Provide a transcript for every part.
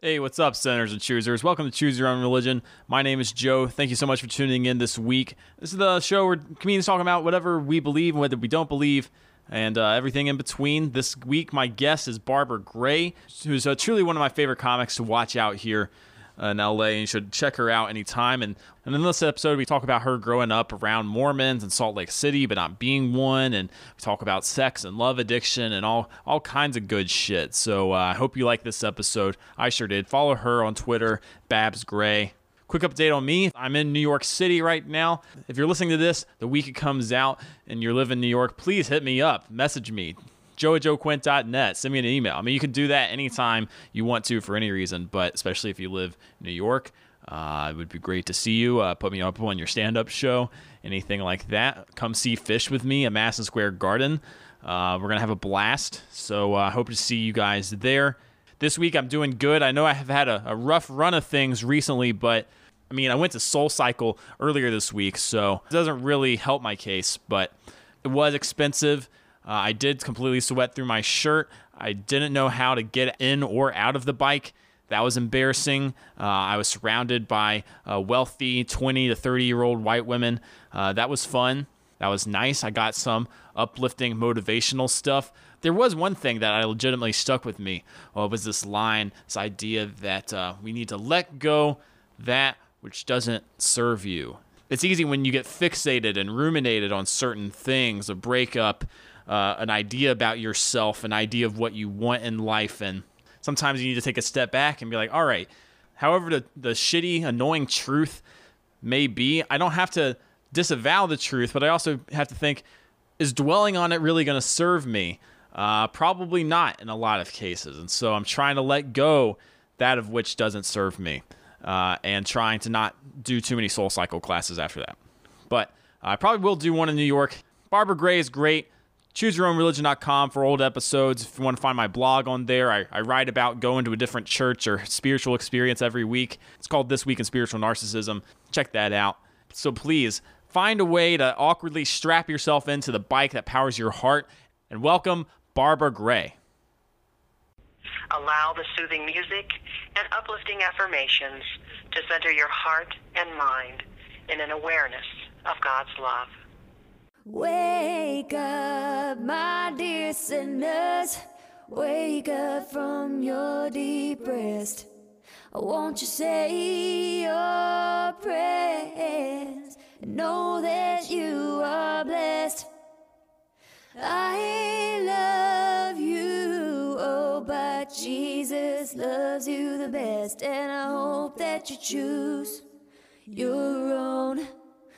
Hey, what's up, sinners and choosers? Welcome to Choose Your Own Religion. My name is Joe. Thank you so much for tuning in this week. This is the show where comedians talk about whatever we believe and whether we don't believe, and everything in between. This week, my guest is Barbara Gray, who's truly one of my favorite comics to watch out here in LA, and you should check her out anytime. And in this episode, we talk about her growing up around Mormons in Salt Lake City, but not being one, and we talk about sex and love addiction and all kinds of good shit. So I hope you like this episode. I sure did. Follow her on Twitter, Babs Gray. Quick update on me. I'm in New York City right now. If you're listening to this the week it comes out and you live in New York, please hit me up. Message me. joe@joequint.net. Send me an email. I mean, you can do that anytime you want to for any reason, but especially if you live in New York, it would be great to see you. Put me up on your stand-up show, anything like that. Come see Fish with me at Madison Square Garden. We're going to have a blast, so I hope to see you guys there. This week I'm doing good. I know I have had a rough run of things recently, but I mean, I went to Soul Cycle earlier this week, so it doesn't really help my case, but it was expensive. I did completely sweat through my shirt. I didn't know how to get in or out of the bike. That was embarrassing. I was surrounded by wealthy 20 to 30-year-old white women. That was fun. That was nice. I got some uplifting, motivational stuff. There was one thing that I legitimately stuck with me. It was this line, this idea that we need to let go that which doesn't serve you. It's easy when you get fixated and ruminated on certain things, a breakup, an idea about yourself, an idea of what you want in life, and sometimes you need to take a step back and be like, all right, however the shitty, annoying truth may be, I don't have to disavow the truth, but I also have to think, is dwelling on it really going to serve me? Probably not in a lot of cases, and so I'm trying to let go that of which doesn't serve me, and trying to not do too many Soul Cycle classes after that. But I probably will do one in New York. Barbara Gray is great. ChooseYourOwnReligion.com for old episodes. If you want to find my blog on there, I write about going to a different church or spiritual experience every week. It's called This Week in Spiritual Narcissism. Check that out. So please, find a way to awkwardly strap yourself into the bike that powers your heart, and welcome Barbara Gray. Allow the soothing music and uplifting affirmations to center your heart and mind in an awareness of God's love. Wake up, my dear sinners. Wake up from your deep rest. Won't you say your prayers and know that you are blessed? I love you, oh, but Jesus loves you the best, and I hope that you choose your own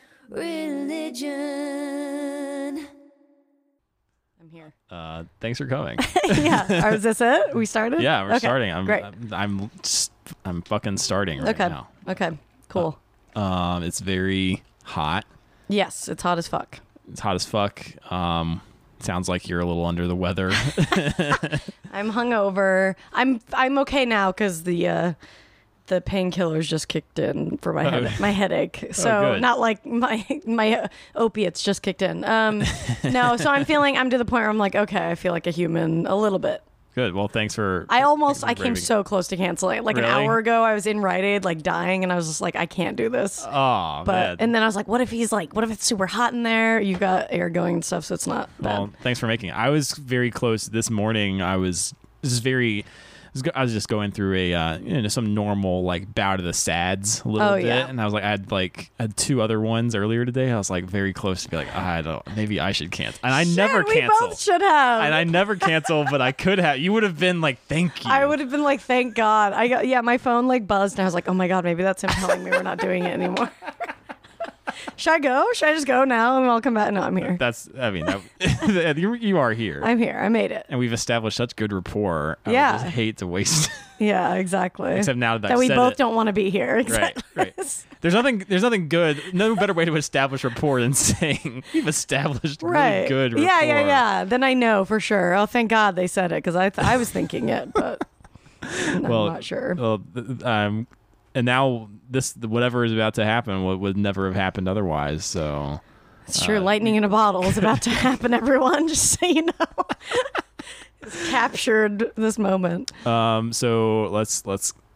religion. I'm here. Thanks for coming. Yeah. Is this it? We started? Yeah, we're starting. Great. I'm fucking starting right now. Okay. Cool. It's very hot. Yes, it's hot as fuck. It's hot as fuck. Sounds like you're a little under the weather. I'm hungover. I'm okay now because the painkillers just kicked in for my headache. So not like my opiates just kicked in. No, so I'm to the point where I'm like, okay, I feel like a human a little bit. Good. Well, thanks for... I came so close to canceling. Like really? An hour ago, I was in Rite Aid, like dying, and I was just like, I can't do this. Oh, man. And then I was like, what if it's super hot in there? You've got air going and stuff, so it's not bad. Well, thanks for making it. I was very close this morning. I was just going through some normal like bout of the SADS a little bit, and I was like, I had two other ones earlier today. I was like very close to be like, maybe I should cancel, and I never cancel. We both should have, and I never cancel, but I could have. You would have been like, thank you. I would have been like, thank God. My phone like buzzed, and I was like, oh my God, maybe that's him telling me we're not doing it anymore. Should I go? Should I just go now and I'll come back? No, I'm here. You are here. I'm here. I made it. And we've established such good rapport. I would just hate to waste. Yeah, exactly. Except now that we both don't want to be here. Exactly. Right. There's nothing good. No better way to establish rapport than saying we've established really good rapport. Yeah. Then I know for sure. Oh, thank God they said it because I was thinking it, but I'm not sure. Well, and now whatever is about to happen would never have happened otherwise. So it's true. Lightning in a bottle is about to happen. Everyone, just so you know, it's captured this moment. So let's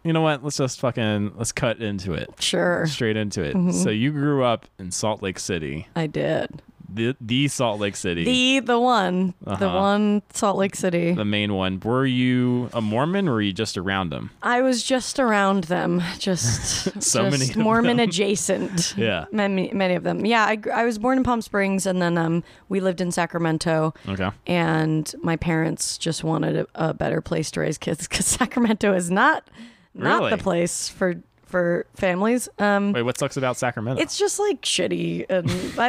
you know what? Let's cut into it. Sure. Straight into it. So you grew up in Salt Lake City. I did. The Salt Lake City. The one Salt Lake City. The main one. Were you a Mormon or were you just around them? I was just around them. Just many of Mormon them. adjacent. Yeah. Many of them. Yeah, I was born in Palm Springs and then we lived in Sacramento. Okay. And my parents just wanted a better place to raise kids because Sacramento is not Really? the place for families. Wait, what sucks about Sacramento? It's just like shitty, and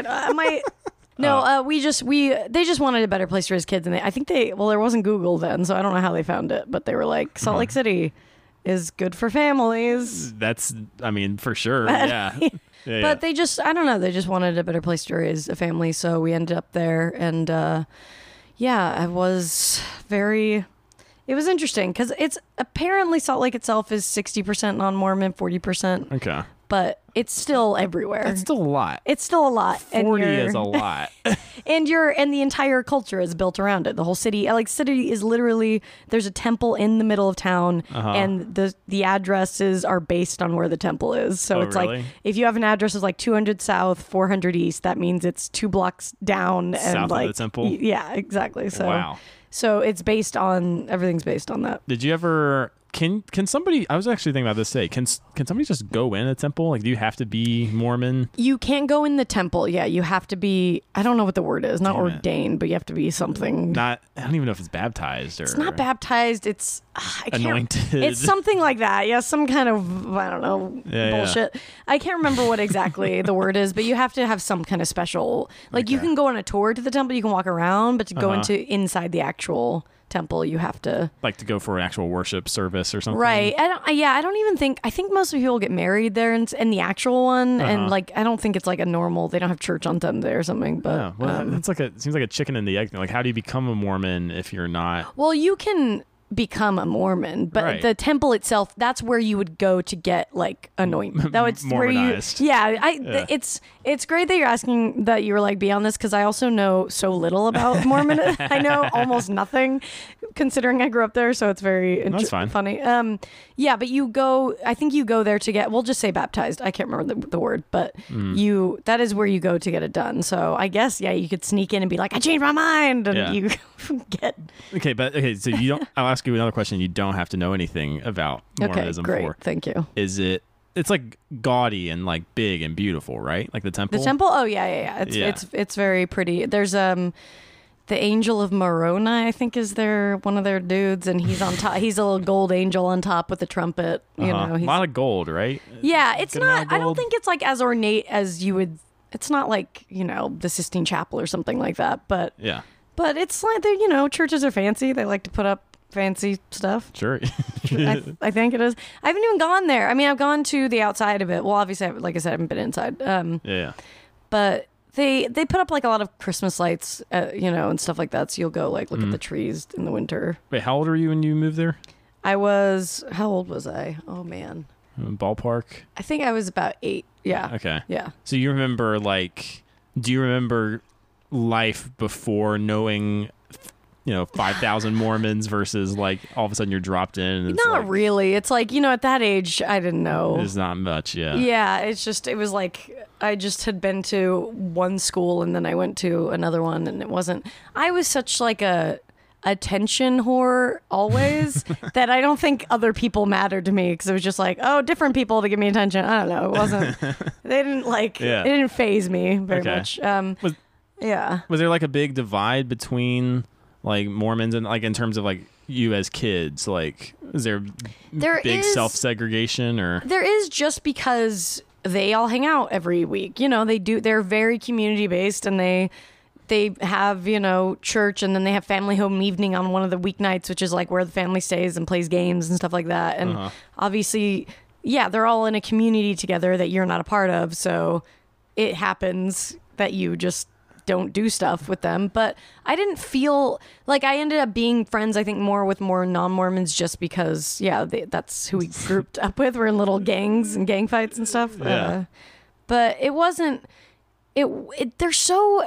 they just wanted a better place to raise kids, and I think there wasn't Google then, so I don't know how they found it, but they were like, Salt Lake City is good for families. That's, for sure, yeah. But they just, I don't know, they just wanted a better place to raise a family, so we ended up there, and I was very. It was interesting because it's apparently Salt Lake itself is 60% non-Mormon, 40%. Okay. But it's still everywhere. That's still a lot. It's still a lot. 40 is a lot. and the entire culture is built around it. The whole city, city is literally, there's a temple in the middle of town and the addresses are based on where the temple is. So it's really? like, if you have an address is like 200 South, 400 East, that means it's 2 blocks down. And South of the temple? Yeah, exactly. So, wow. So it's everything's based on that. Did you ever, can somebody, I was actually thinking about this today, can somebody just go in a temple? Like, do you have to be Mormon? You can't go in the temple. Yeah, you have to be, I don't know what the word is, not Damn it. ordained, but you have to be something. I don't even know if it's baptized or. It's not baptized. It's anointed. It's something like that. Yeah, some kind of, I don't know, bullshit. Yeah. I can't remember what exactly the word is, but you have to have some kind of special, you can go on a tour to the temple, you can walk around, but to go inside the actual temple, you have to to go for an actual worship service or something. Right. I don't even think, I think most of people get married there in the actual one. And I don't think it's like a normal, they don't have church on Sunday or something, but yeah, well, it's it seems like a chicken and the egg thing. Like, how do you become a Mormon if you're not? Well, you can become a Mormon, but the temple itself, that's where you would go to get anointment. That was where you, it's great that you're asking that you were be on this, because I also know so little about Mormon. I know almost nothing considering I grew up there, so it's very funny. But I think you go there to get, we'll just say baptized. I can't remember the word, but that is where you go to get it done. So I guess, you could sneak in and be like, I changed my mind, and you get. So you don't, I'll ask you another question. You don't have to know anything about Mormonism. Okay, great. Thank you. It's gaudy and big and beautiful, right? Like the temple? The temple? Oh, yeah. It's very pretty. There's the Angel of Moroni, I think, is one of their dudes, and he's on top. He's a little gold angel on top with a trumpet. You know, a lot of gold, right? Yeah, it's not. I don't think it's as ornate as you would. It's not the Sistine Chapel or something like that. But yeah. But it's churches are fancy. They like to put up fancy stuff. Sure. I think it is. I haven't even gone there. I mean, I've gone to the outside of it. Well, obviously, like I said, I haven't been inside. But they put up a lot of Christmas lights, and stuff like that. So you'll go look at the trees in the winter. Wait, how old were you when you moved there? How old was I? Oh, man. Ballpark? I think I was about 8. Yeah. Okay. Yeah. So you remember, do you remember life before knowing 5,000 Mormons versus all of a sudden you're dropped in? And it's not really. It's at that age, I didn't know. There's not much, yeah. Yeah, it was I just had been to one school and then I went to another one, and it wasn't, I was such a attention whore always that I don't think other people mattered to me, because it was just different people to give me attention. I don't know. It wasn't, they didn't it didn't faze me very much. Was there a big divide between Mormons and in terms of you as kids? Is there big self-segregation or? There is, just because they all hang out every week. They're very community based, and they have, church, and then they have family home evening on one of the weeknights, which is where the family stays and plays games and stuff like that. And obviously, they're all in a community together that you're not a part of. So it happens that you just don't do stuff with them. But I didn't feel I ended up being friends, I think, more with non-Mormons, just because that's who we grouped up with. We're in little gangs and gang fights and stuff. But it wasn't they're so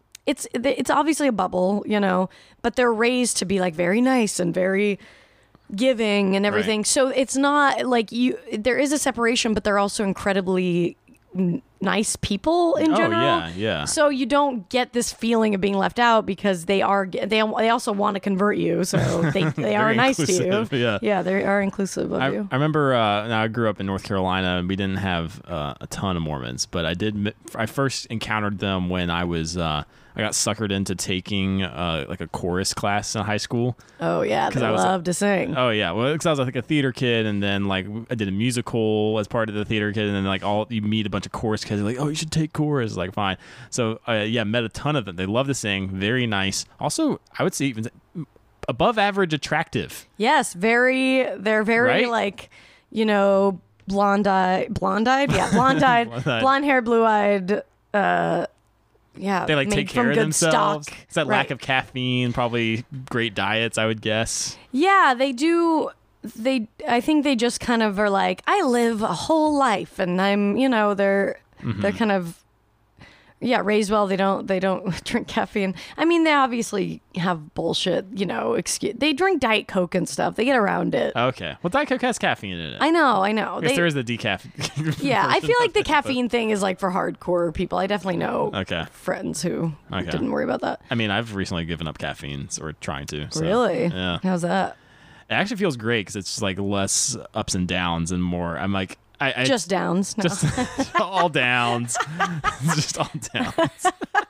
it's obviously a bubble, but they're raised to be very nice and very giving and everything. Right. So it's not like there is a separation, but they're also incredibly nice people in general. Yeah. So you don't get this feeling of being left out because they also want to convert you. So they are nice to you. Yeah. They are inclusive of you. I remember now I grew up in North Carolina and we didn't have a ton of Mormons, but I first encountered them when I got suckered into taking like a chorus class in high school. Oh yeah, they love to sing. Oh yeah, well, because I was like a theater kid, and then like I did a musical as part of the theater kid, and then like you meet a bunch of chorus kids, like, oh, you should take chorus. Like, fine. So met a ton of them. They love to sing. Very nice. Also, I would say even above average attractive. Yes, they're very right? like, blonde-eyed, blonde hair, blue-eyed. Yeah, they like take care of themselves. Stock. It's that lack of caffeine, probably great diets, I would guess. Yeah, they do. I think they just kind of are like, I live a whole life, and I'm, they're kind of, raised well. They don't drink caffeine. I mean, they obviously have bullshit, excuse. They drink Diet Coke and stuff. They get around it. Okay. Well, Diet Coke has caffeine in it. I know. I guess there is the decaf. Yeah, I feel like the caffeine thing is like for hardcore people. I definitely know friends who didn't worry about that. I mean, I've recently given up caffeine, or trying to. So, really? Yeah. How's that? It actually feels great because it's just like less ups and downs and more. I'm like, just downs. No. Just all downs. Just all downs.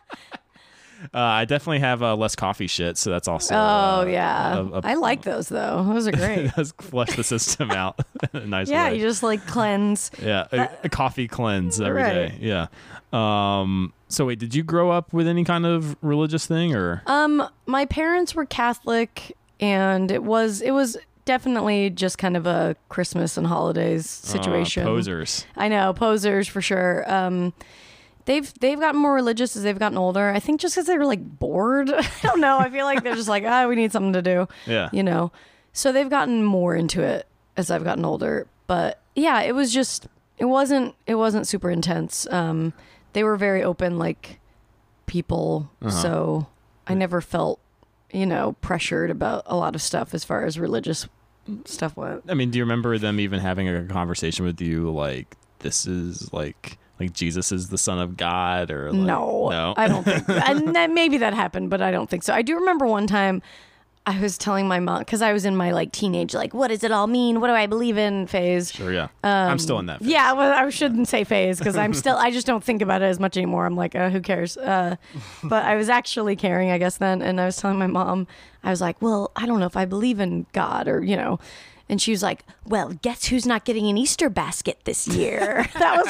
I definitely have less coffee shit, so that's also. Oh yeah, I like those though. Those are great. It does flush the system out in a nice way. Yeah, you just like cleanse. Yeah, a coffee cleanse every day. Yeah. So wait, did you grow up with any kind of religious thing or? My parents were Catholic, and it was definitely just kind of a Christmas and holidays situation. Posers. I know, posers for sure. They've gotten more religious as they've gotten older. I think just because they were like bored. I don't know. I feel like they're just like, we need something to do. Yeah. So they've gotten more into it as I've gotten older. But yeah, it wasn't super intense. They were very open, like people. So I never felt, pressured about a lot of stuff as far as religious stuff went. I mean, do you remember them even having a conversation with you like, this is like Jesus is the Son of God, or like, no, I don't think and maybe that happened, but I don't think so. I do remember one time I was telling my mom, because I was in my like teenage, like, what does it all mean? What do I believe in phase? Sure, yeah. I'm still in that phase. Yeah, well, I shouldn't say phase because I just don't think about it as much anymore. I'm like, who cares? But I was actually caring, I guess, then. And I was telling my mom, I was like, well, I don't know if I believe in God or, And she was like, well, guess who's not getting an Easter basket this year?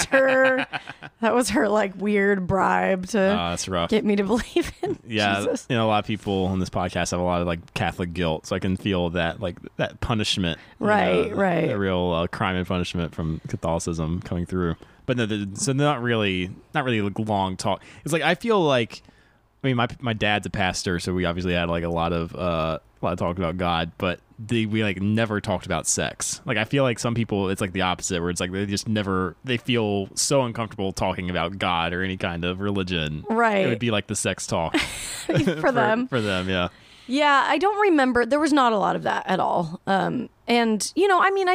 That was her like weird bribe to that's rough. Get me to believe in Jesus. A lot of people on this podcast have a lot of like Catholic guilt, so I can feel that like that punishment. Right. A real crime and punishment from Catholicism coming through. But no, so not really like long talk. It's like, I feel like, I mean, my dad's a pastor, so we obviously had like a lot of talk about God, but we like never talked about sex. Like, I feel like some people, it's like the opposite, where it's like they feel so uncomfortable talking about God or any kind of religion. Right. It would be like the sex talk for them. For them, yeah. Yeah, I don't remember. There was not a lot of that at all. And I mean,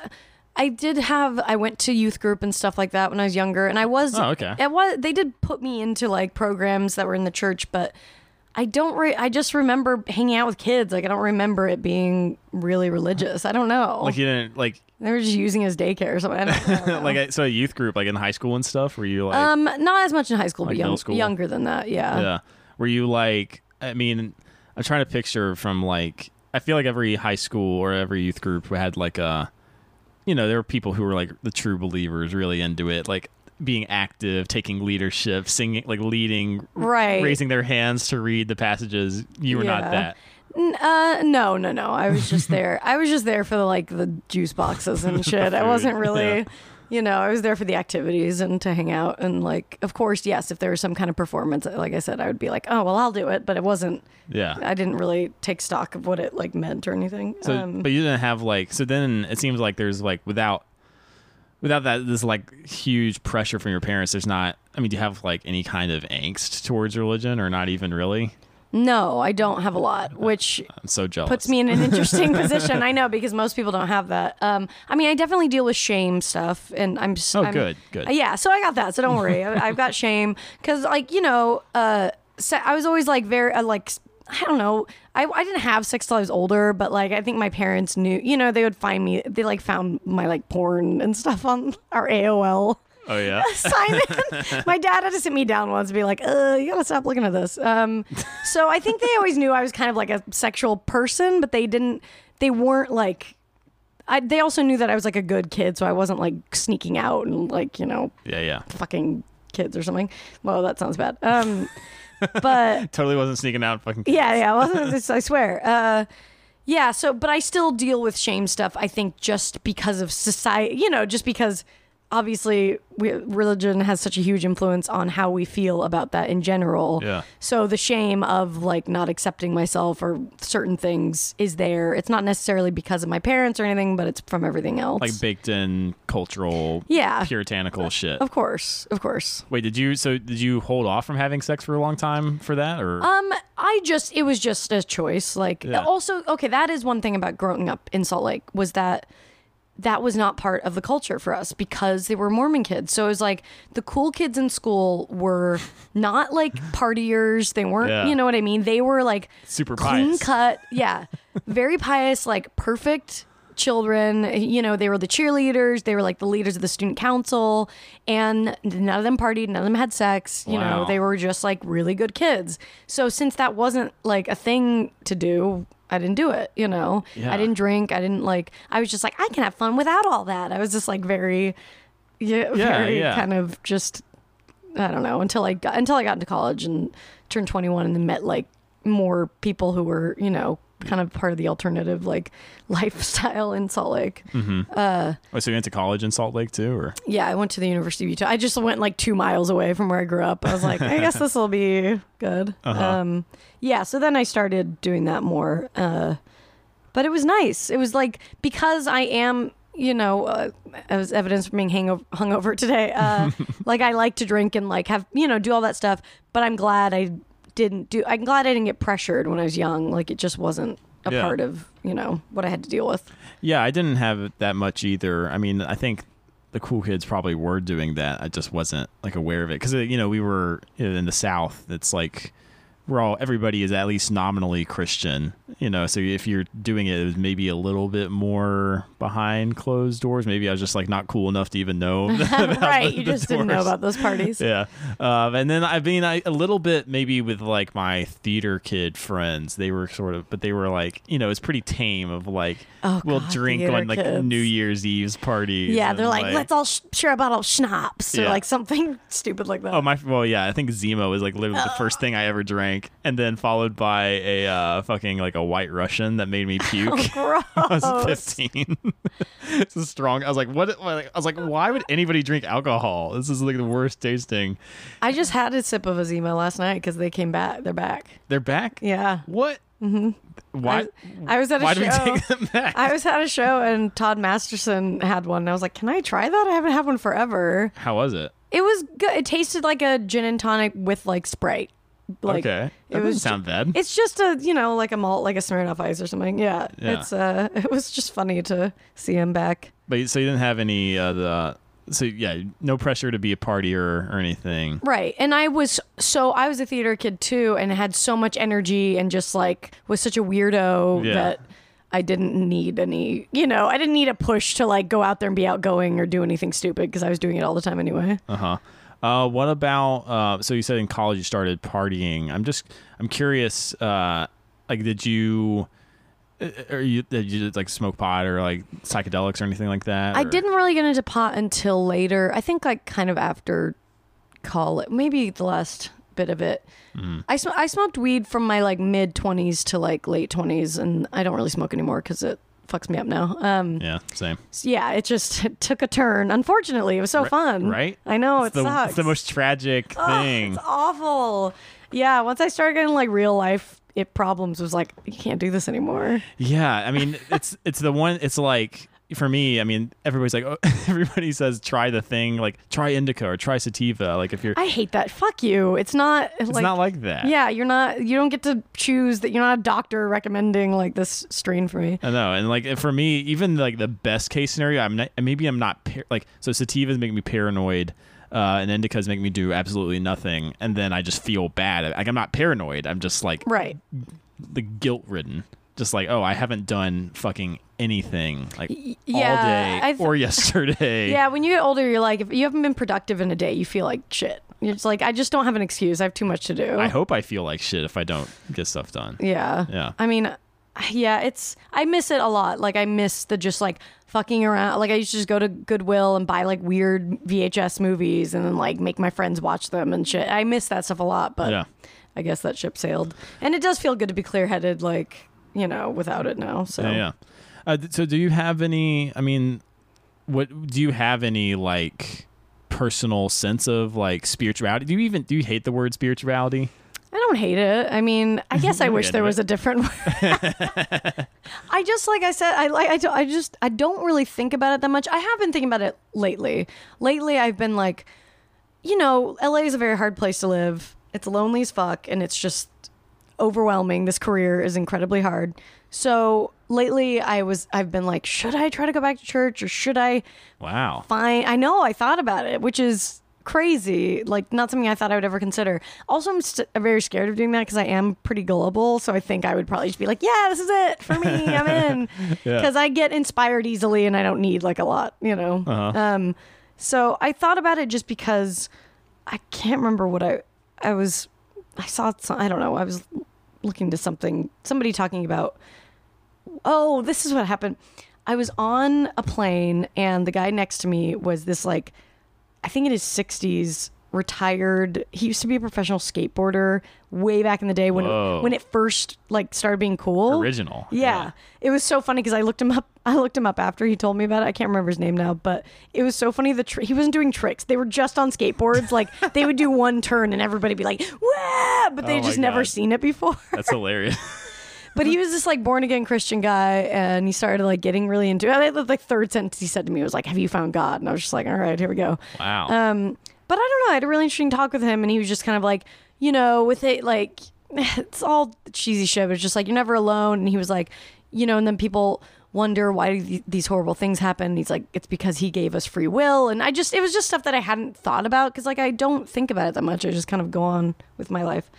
I went to youth group and stuff like that when I was younger, and I was. Oh, okay. They did put me into like programs that were in the church, but I just remember hanging out with kids. Like, I don't remember it being really religious. I don't know. Like, you didn't like. They were just using it as daycare or something. I don't know. Like, so a youth group, like in high school and stuff. Were you like? Not as much in high school, like but middle school? Younger than that. Yeah. Yeah. Were you like? I mean, I'm trying to picture from like. I feel like every high school or every youth group had like a. There were people who were like the true believers, really into it, like being active, taking leadership, singing, like leading, right, raising their hands to read the passages. You were not that. No. I was just there. I was just there for the juice boxes and shit. I wasn't really, I was there for the activities and to hang out. And like, of course, yes, if there was some kind of performance, like I said, I would be like, oh, well, I'll do it. But it wasn't. Yeah. I didn't really take stock of what it like meant or anything. So, but you didn't have like. So then it seems like there's like without that, this like huge pressure from your parents. There's not. I mean, do you have like any kind of angst towards religion, or not even really? No, I don't have a lot, which I'm so jealous. puts me in an interesting position. I know, because most people don't have that. I mean, I definitely deal with shame stuff, and I'm good. Yeah, so I got that. So don't worry, I've got shame because, like, I was always like very I don't know. I didn't have sex till I was older, but like I think my parents knew. They would find me. They like found my like porn and stuff on our AOL. Oh yeah. Sign in. My dad had to sit me down once and be like, you gotta stop looking at this. So I think they always knew I was kind of like a sexual person, but they weren't like, they also knew that I was like a good kid. So I wasn't like sneaking out and like, fucking kids or something. Well, that sounds bad. But totally wasn't sneaking out fucking kids. Yeah, I wasn't. I swear. Yeah. So, but I still deal with shame stuff. I think just because of society, just because obviously religion has such a huge influence on how we feel about that in general. Yeah. So the shame of like not accepting myself or certain things is there. It's not necessarily because of my parents or anything, but it's from everything else. Like baked in cultural, puritanical shit. Of course. Wait, did you hold off from having sex for a long time for that, or? It was just a choice. Like, also, okay, that is one thing about growing up in Salt Lake was that was not part of the culture for us because they were Mormon kids. So it was like the cool kids in school were not like partiers. They weren't, you know what I mean? They were like super clean pious. cut. Yeah. Very pious, like perfect children. They were the cheerleaders. They were like the leaders of the student council, and none of them partied. None of them had sex. Wow. They were just like really good kids. So since that wasn't like a thing to do, I didn't do it, Yeah. I didn't drink. I didn't I was just like, I can have fun without all that. I was just like very kind of just, I don't know, until I got into college and turned 21 and then met like more people who were, kind of part of the alternative like lifestyle in Salt Lake. Mm-hmm. So you went to college in Salt Lake too, or? Yeah, I went to the University of Utah. I just went like 2 miles away from where I grew up. I was like, I guess this will be good. Uh-huh. Yeah, so then I started doing that more. But it was nice. It was like, because I am, as evidence from being hungover today, like I like to drink and like have, do all that stuff. But I'm glad I'm glad I didn't get pressured when I was young. Like it just wasn't a part of, what I had to deal with. Yeah, I didn't have that much either. I mean, I think the cool kids probably were doing that. I just wasn't like aware of it because, we were in the South. It's like everybody is at least nominally Christian, so if you're doing it was maybe a little bit more behind closed doors. Maybe I was just like not cool enough to even know about right, you just didn't know about those parties. Yeah. And then a little bit maybe with like my theater kid friends, they were but they were like, it's pretty tame of like, we'll drink on like kids. New Year's Eve's parties. Yeah, they're like let's all share a bottle of schnapps or like something stupid like that. I think Zima was like literally the first thing I ever drank, and then followed by a fucking like a White Russian that made me puke. Gross. I was 15. It's a strong. I was like, what? I was like, why would anybody drink alcohol? This is like the worst tasting. I just had a sip of a Zima last night because they came back. They're back. They're back? Yeah. What? Mm-hmm. Why? I was at a show. Why do we take them back? I was at a show and Todd Masterson had one. And I was like, can I try that? I haven't had one forever. How was it? It was good. It tasted like a gin and tonic with like Sprite. Like, okay, that doesn't sound bad. It's just a like a malt, like a Smirnoff Ice or something. Yeah. It's it was just funny to see him back. But so you didn't have any no pressure to be a partier or anything, right? And I was a theater kid too, and had so much energy, and just like was such a weirdo that I didn't need any. I didn't need a push to like go out there and be outgoing or do anything stupid because I was doing it all the time anyway. What about, so you said in college you started partying. I'm curious, like, did you like smoke pot or like psychedelics or anything like that? I didn't really get into pot until later. I think like kind of after college, maybe the last bit of it. Mm. I smoked weed from my like mid 20s to like late 20s, and I don't really smoke anymore because it fucks me up now. Yeah, same. Yeah, it took a turn. Unfortunately, it was so fun. Right? I know, it sucks. It's the most tragic thing. It's awful. Yeah, once I started getting like real life problems, was like, you can't do this anymore. Yeah, I mean, it's the one. It's like for me, I mean, everybody's like, oh, everybody says try the thing, like try indica or try sativa. Like if you're, I hate that. Fuck you. It's not like that. Yeah, you don't get to choose that. You're not a doctor recommending like this strain for me. I know. And like for me, even like the best case scenario, I'm not like, so sativas make me paranoid. And indicas make me do absolutely nothing. And then I just feel bad. Like I'm not paranoid. I'm just like, right. The guilt ridden. Just like, oh, I haven't done fucking anything like all day or yesterday. Yeah, when you get older, you're like, if you haven't been productive in a day, you feel like shit. You're just like, I just don't have an excuse. I have too much to do. I hope I feel like shit if I don't get stuff done. Yeah. Yeah. I mean, yeah, I miss it a lot. Like I miss the just like fucking around. Like I used to just go to Goodwill and buy like weird VHS movies and then like make my friends watch them and shit. I miss that stuff a lot, but yeah. I guess that ship sailed. And it does feel good to be clear-headed, like, you know, without it now. So yeah. So do you have any? I mean, what do you have any like personal sense of like spirituality? Do you hate the word spirituality? I don't hate it. I mean, I guess I wish there was a different word. I just, like I said, I don't really think about it that much. I have been thinking about it lately. Lately, I've been like, you know, LA is a very hard place to live. It's lonely as fuck, and it's just overwhelming. This career is incredibly hard. So lately I've been like, should I try to go back to church or should I? Wow. I know, I thought about it, which is crazy. Like not something I thought I would ever consider. Also, I'm very scared of doing that because I am pretty gullible. So I think I would probably just be like, yeah, this is it for me. I'm in. Because I get inspired easily and I don't need like a lot, you know? Uh-huh. So I thought about it just because I can't remember what I saw, I don't know. I was looking to somebody talking about, oh, this is what happened. I was on a plane and the guy next to me was this like, I think in his 60s, retired. He used to be a professional skateboarder way back in the day when it first like started being cool. Original. Yeah. It was so funny because I looked him up after he told me about it. I can't remember his name now, but it was so funny. He wasn't doing tricks. They were just on skateboards. Like they would do one turn and everybody be like, "Wah!" But they just never seen it before. That's hilarious. But he was this like born again Christian guy, and he started like getting really into it. The third sentence he said to me was like, "Have you found God?" And I was just like, "All right, here we go." Wow. But I don't know. I had a really interesting talk with him, and he was just kind of like, you know, with it like it's all cheesy shit. But it's just like you're never alone. And he was like, you know, and then people wonder why these horrible things happen. And he's like, it's because he gave us free will. And it was just stuff that I hadn't thought about because like I don't think about it that much. I just kind of go on with my life.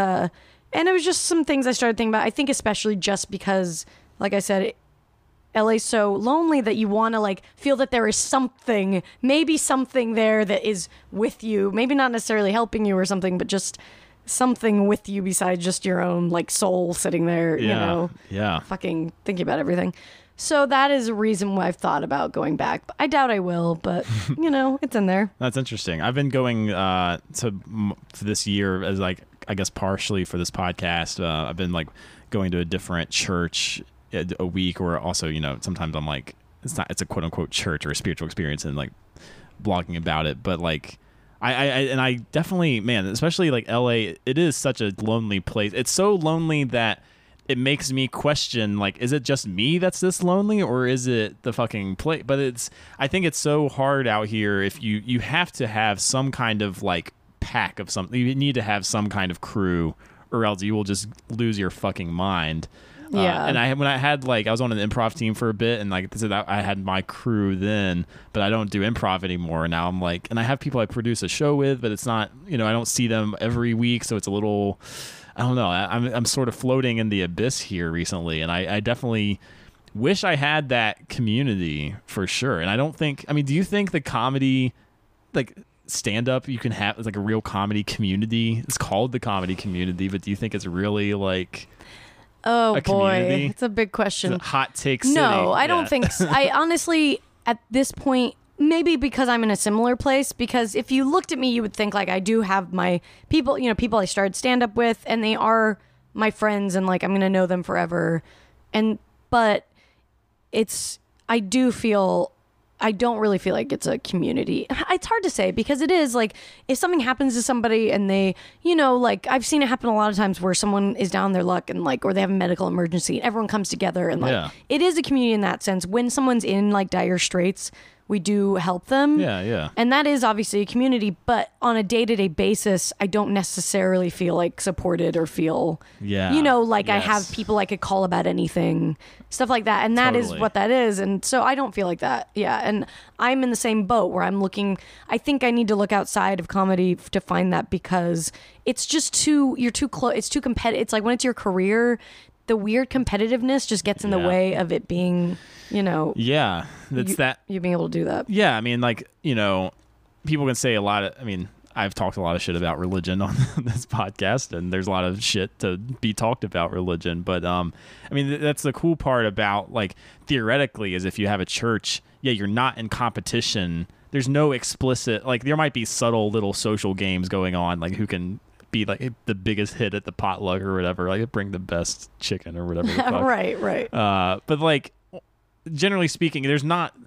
And it was just some things I started thinking about. I think especially just because, like I said, LA's so lonely that you want to like feel that there is something, maybe something there that is with you. Maybe not necessarily helping you or something, but just something with you besides just your own like soul sitting there, you know, fucking thinking about everything. So that is a reason why I've thought about going back. I doubt I will, but you know, it's in there. That's interesting. I've been going to this year as like, I guess partially for this podcast. I've been like going to a different church a week, or also, you know, sometimes I'm like, it's a quote unquote church or a spiritual experience and like blogging about it. But like, I definitely, man, especially like LA, it is such a lonely place. It's so lonely that it makes me question, like, is it just me that's this lonely, or is it the fucking place? But I think it's so hard out here. If you have to have some kind of like pack of something, you need to have some kind of crew, or else you will just lose your fucking mind. Yeah. And I was on an improv team for a bit, and like I had my crew then, but I don't do improv anymore. Now I'm like, and I have people I produce a show with, but it's not, you know, I don't see them every week, so it's a little, I don't know. I'm sort of floating in the abyss here recently, and I definitely wish I had that community for sure. And I don't think, I mean, do you think the comedy, like stand up, you can have like a real comedy community? It's called the comedy community, but do you think it's really like, oh boy, it's a big question. It's a hot take city. No, I don't think so. I honestly, at this point, maybe because I'm in a similar place, because if you looked at me, you would think like I do have my people, you know, people I started stand up with, and they are my friends, and like I'm going to know them forever. But I do feel I don't really feel like it's a community. It's hard to say because it is like if something happens to somebody and they, you know, like I've seen it happen a lot of times where someone is down their luck and like, or they have a medical emergency and everyone comes together and like, it is a community in that sense. When someone's in like dire straits, we do help them. Yeah. And that is obviously a community, but on a day-to-day basis, I don't necessarily feel like supported or feel, you know, like I have people I could call about anything, stuff like that. And that is what that is. And so I don't feel like that. Yeah. And I'm in the same boat where I'm looking, I think I need to look outside of comedy to find that because it's just you're too close. It's too competitive. It's like when it's your career, the weird competitiveness just gets in the way of it being, you know. Yeah, you being able to do that. Yeah, I mean, like, you know, people can say a lot of, I mean, I've talked a lot of shit about religion on this podcast, and there's a lot of shit to be talked about religion. But, I mean, that's the cool part about, like, theoretically, is if you have a church, you're not in competition. There's no explicit, like, there might be subtle little social games going on, like, who can be like the biggest hit at the potluck or whatever, like bring the best chicken or whatever the fuck. right. But like generally speaking, there's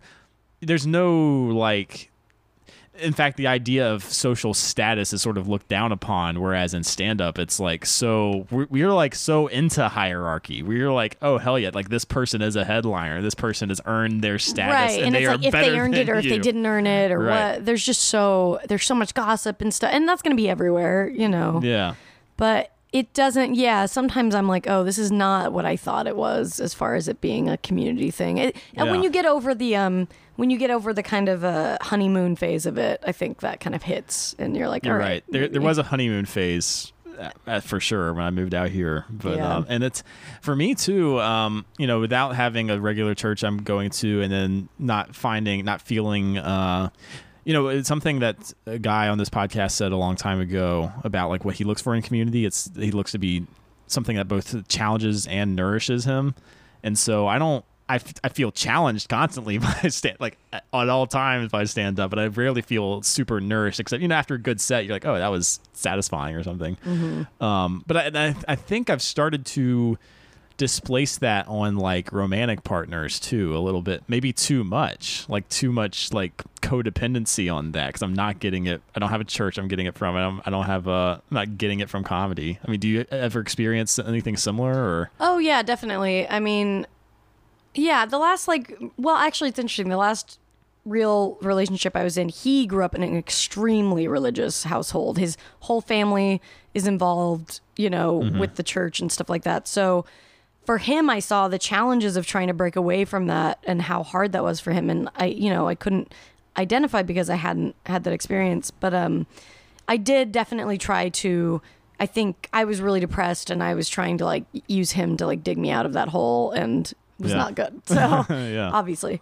no like, in fact, the idea of social status is sort of looked down upon, whereas in stand-up it's like, so we're like so into hierarchy. We're like, oh hell yeah, like this person is a headliner, this person has earned their status, right. And they it's are like if they earned it or if they didn't earn it or what. There's so much gossip and stuff, and that's gonna be everywhere, you know. Yeah. But it doesn't. Yeah. Sometimes I'm like, oh, this is not what I thought it was, as far as it being a community thing. And when you get over the kind of honeymoon phase of it, I think that kind of hits, and you're like, you're all right. There was a honeymoon phase for sure when I moved out here, but and it's for me too. You know, without having a regular church I'm going to, and then not feeling. You know, it's something that a guy on this podcast said a long time ago about like what he looks for in community. He looks to be something that both challenges and nourishes him. And so I feel challenged constantly by like at all times by stand up, but I rarely feel super nourished, except, you know, after a good set, you're like, oh, that was satisfying or something. Mm-hmm. But I think I've started to displace that on like romantic partners too, a little bit, maybe too much like codependency on that, because I'm not getting it. I don't have a church I'm getting it from. I'm not getting it from comedy. I mean, do you ever experience anything similar? Or oh yeah, definitely. I mean, yeah, actually it's interesting, the last real relationship I was in, he grew up in an extremely religious household. His whole family is involved, you know, with the church and stuff like that. So for him, I saw the challenges of trying to break away from that and how hard that was for him. And I couldn't identify because I hadn't had that experience. But I did definitely try to, I think I was really depressed and I was trying to like use him to like dig me out of that hole, and it was not good. So obviously.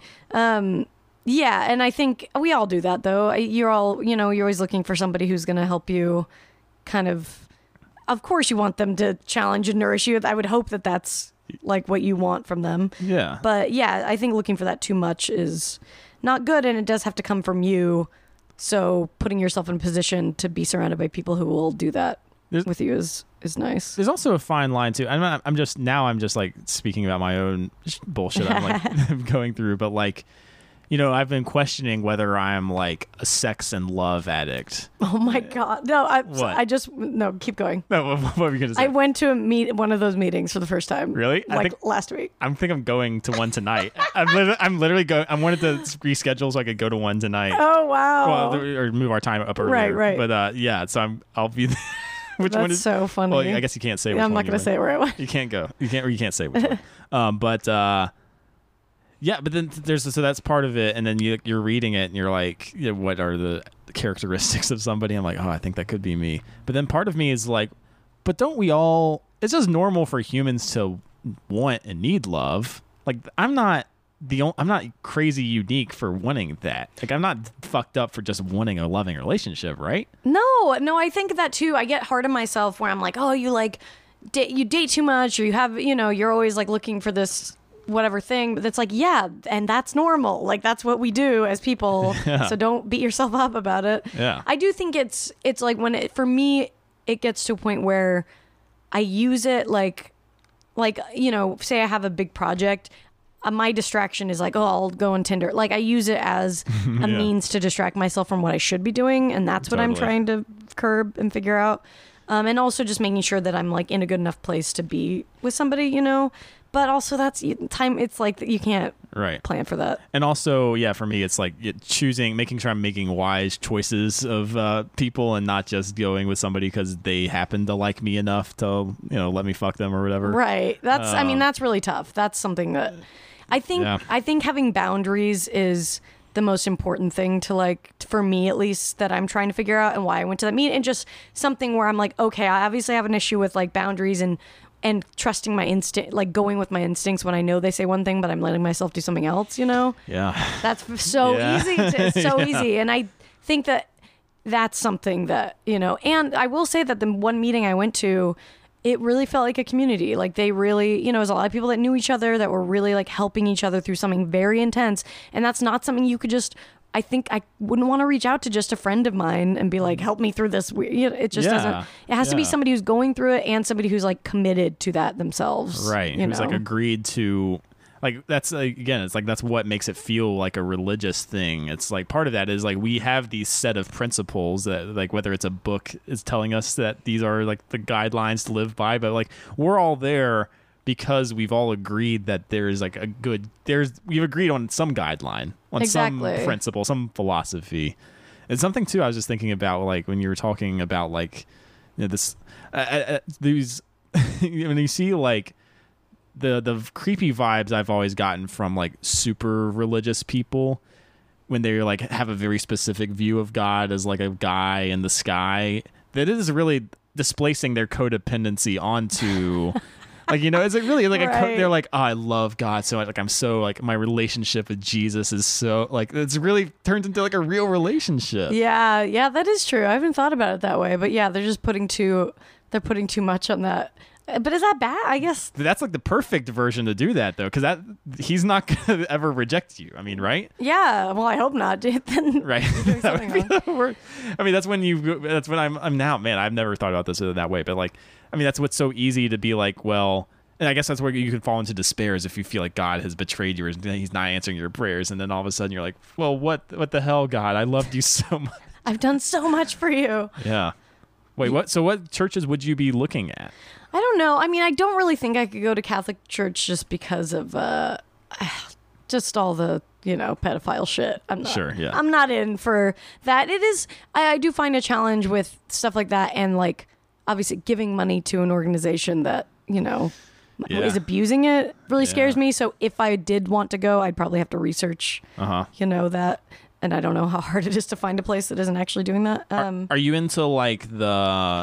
Yeah. And I think we all do that though. You're always looking for somebody who's going to help you kind of course you want them to challenge and nourish you. I would hope that that's like what you want from them. Yeah. But yeah, I think looking for that too much is not good, and it does have to come from you. So putting yourself in a position to be surrounded by people who will do that with you is nice. There's also a fine line too. I'm just like speaking about my own bullshit I'm like going through, but like, you know, I've been questioning whether I'm like a sex and love addict. Oh my God. No, no, keep going. No, what were you going to say? I went to one of those meetings for the first time. Really? Last week. I think I'm going to one tonight. I'm literally going. I wanted to reschedule so I could go to one tonight. Oh, wow. Well, or move our time up earlier. Right. But yeah, so I'll be there. Which That's one is so funny. Well, I guess you can't say which one. I'm not going to say where I went. You can't go. You can't say which one. Yeah, but then so that's part of it, and then you're reading it, and you're like, what are the characteristics of somebody? I'm like, oh, I think that could be me. But then part of me is like, but don't we all? It's just normal for humans to want and need love. Like, I'm not crazy unique for wanting that. Like, I'm not fucked up for just wanting a loving relationship, right? No, I think that too. I get hard on myself where I'm like, oh, you like you date too much, or you have, you're always like looking for this whatever thing, but it's like, yeah, and that's normal. Like, that's what we do as people. Yeah. So don't beat yourself up about it. Yeah. I do think it's like for me, it gets to a point where I use it like, say I have a big project. my distraction is like, oh, I'll go on Tinder. Like I use it as a means to distract myself from what I should be doing. And that's what I'm trying to curb and figure out. And also just making sure that I'm like in a good enough place to be with somebody, you know, but also that's time. It's like you can't plan for that. And also, for me, it's like making sure I'm making wise choices of people and not just going with somebody because they happen to like me enough to, let me fuck them or whatever. Right. That's, that's really tough. That's something that I think having boundaries is the most important thing to like, for me at least, that I'm trying to figure out and why I went to that meeting, and just something where I'm like, okay, I obviously have an issue with like boundaries and trusting my instinct, like going with my instincts when I know they say one thing, but I'm letting myself do something else, you know? Yeah. That's so easy. It's so easy. And I think that that's something that, and I will say that the one meeting I went to, it really felt like a community. Like they really, it was a lot of people that knew each other that were really like helping each other through something very intense. And that's not something you could just, I think I wouldn't want to reach out to just a friend of mine and be like, help me through this. It just doesn't, it has to be somebody who's going through it and somebody who's like committed to that themselves. Right. Who's like agreed to, like, that's again, it's like, that's what makes it feel like a religious thing. It's like part of that is like, we have these set of principles that like, whether it's a book is telling us that these are like the guidelines to live by, but like we're all there because we've all agreed that there's like we've agreed on some guideline, on some principle, some philosophy. And something too, I was just thinking about like when you were talking about like, this, these, when you see like the creepy vibes I've always gotten from like super religious people when they like have a very specific view of God as like a guy in the sky, that is really displacing their codependency onto like, is it really like they're like, oh, I love God so much, like I'm so like my relationship with Jesus is so like it's really turns into like a real relationship. Yeah, that is true. I haven't thought about it that way, but they're just putting too much on that. But is that bad? I guess that's like the perfect version to do that, though, because he's not gonna ever reject you. I mean, right? Yeah. Well, I hope not. Then right. That would be the word. I mean, that's when I'm now. Man, I've never thought about this in that way. But like, I mean, that's what's so easy to be like. Well, and I guess that's where you can fall into despair, is if you feel like God has betrayed you or he's not answering your prayers, and then all of a sudden you're like, well, what the hell, God? I loved you so much. I've done so much for you. Yeah. Wait, what? So what churches would you be looking at? I don't know. I mean, I don't really think I could go to Catholic church just because of just all the, pedophile shit. I'm not in for that. It is, I do find a challenge with stuff like that, and like obviously giving money to an organization that, is abusing it really scares me. So if I did want to go, I'd probably have to research, that. And I don't know how hard it is to find a place that isn't actually doing that. Are you into like the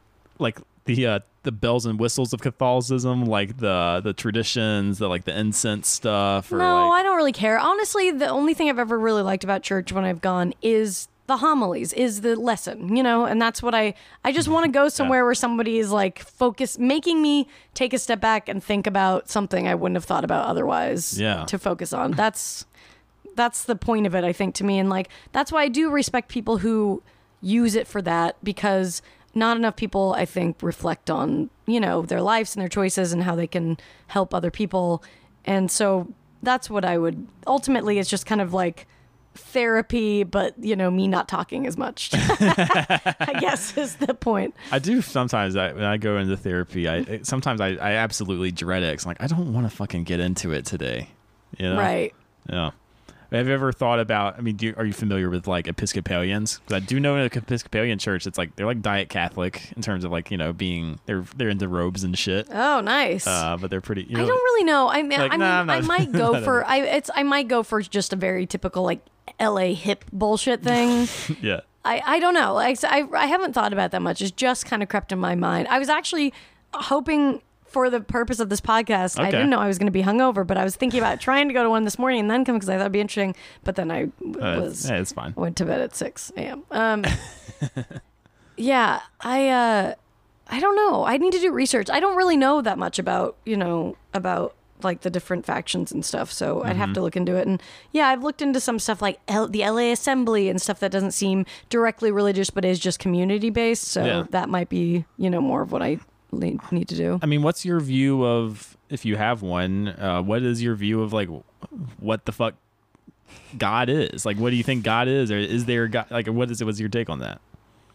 bells and whistles of Catholicism, like the traditions, the incense stuff? Or no, I don't really care. Honestly, the only thing I've ever really liked about church when I've gone is the homilies, is the lesson, and that's what I just want to go somewhere where somebody is like making me take a step back and think about something I wouldn't have thought about otherwise to focus on. That's the point of it, I think, to me. And like, that's why I do respect people who use it for that, because not enough people, I think, reflect on, their lives and their choices and how they can help other people. And so that's what I would, ultimately, it's just kind of like therapy, but, me not talking as much, I guess is the point. I do sometimes, when I go into therapy, I absolutely dread it. 'Cause I'm like, I don't want to fucking get into it today. Right. Yeah. Have you ever thought about, are you familiar with like Episcopalians? Because I do know in an Episcopalian church, it's like, they're like diet Catholic in terms of like, being, they're into robes and shit. Oh, nice. But they're pretty, I don't really know. I might go for, I might go for just a very typical like LA hip bullshit thing. Yeah. I don't know. I haven't thought about that much. It's just kind of crept in my mind. I was actually hoping, for the purpose of this podcast, I didn't know I was going to be hungover, but I was thinking about trying to go to one this morning and then come, because I thought it'd be interesting. But then I it's fine. Went to bed at 6 a.m. Yeah, I don't know. I need to do research. I don't really know that much about like the different factions and stuff. So I'd have to look into it. And yeah, I've looked into some stuff like the LA Assembly and stuff that doesn't seem directly religious, but is just community based. So that might be, more of what I need to do. I mean, what's your view of, if you have one, what is your view of like what the fuck God is? Like, what do you think God is? Or is there God? Like, what's your take on that?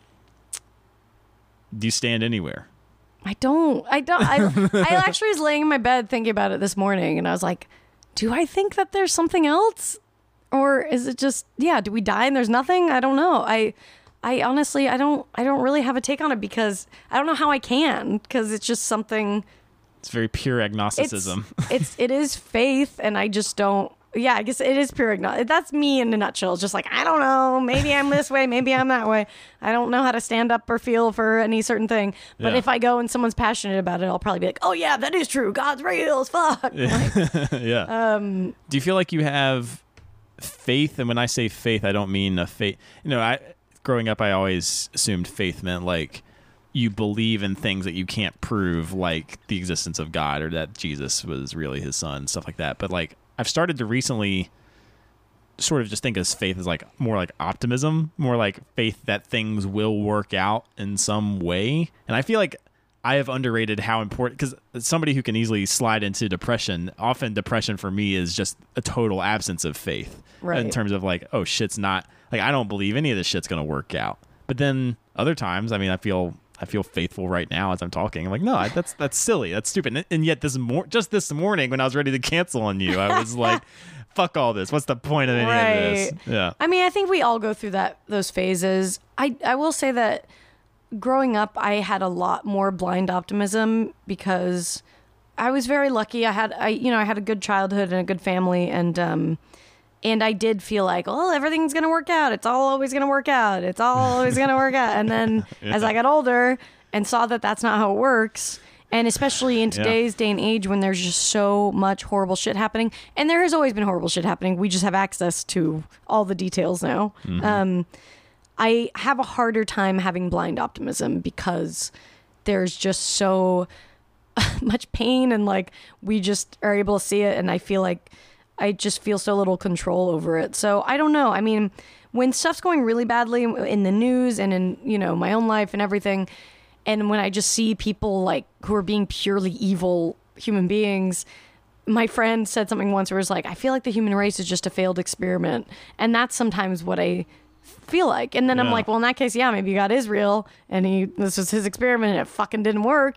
Do you stand anywhere? I don't. I actually was laying in my bed thinking about it this morning, and I was like, do I think that there's something else? Or is it just, do we die and there's nothing? I don't know. I honestly, I don't really have a take on it because I don't know how I can, because it's just something. It's very pure agnosticism. It is faith, and I just don't. Yeah, I guess it is pure agnostic. That's me in a nutshell. It's just like, I don't know. Maybe I'm this way. Maybe I'm that way. I don't know how to stand up or feel for any certain thing. But if I go and someone's passionate about it, I'll probably be like, oh, yeah, that is true. God's real as fuck. Like, yeah. Do you feel like you have faith? And when I say faith, I don't mean a faith. Growing up, I always assumed faith meant like you believe in things that you can't prove, like the existence of God or that Jesus was really his son, stuff like that. But like, I've started to recently sort of just think of faith as like more like optimism, more like faith that things will work out in some way. And I feel like I have underrated how important, because somebody who can easily slide into depression, often depression for me is just a total absence of faith, right? In terms of like, oh, shit's not, like, I don't believe any of this shit's going to work out. But then other times, I mean, I feel faithful right now as I'm talking. I'm like, no, that's silly. That's stupid. And yet just this morning when I was ready to cancel on you, I was like, fuck all this. What's the point of any of this? Yeah. I mean, I think we all go through those phases. I will say that growing up, I had a lot more blind optimism because I was very lucky. I had a good childhood and a good family, and I did feel like, oh, everything's going to work out. It's all always going to work out. It's all always going to work out. And then as I got older and saw that that's not how it works, and especially in today's day and age when there's just so much horrible shit happening, and there has always been horrible shit happening. We just have access to all the details now. Mm-hmm. I have a harder time having blind optimism because there's just so much pain, and like we just are able to see it, and I feel like I just feel so little control over it. So I don't know. I mean, when stuff's going really badly in the news and in, my own life and everything, and when I just see people like who are being purely evil human beings, my friend said something once where it was like, I feel like the human race is just a failed experiment. And that's sometimes what I feel like. And then I'm like, well, in that case, maybe God is real and this was his experiment and it fucking didn't work,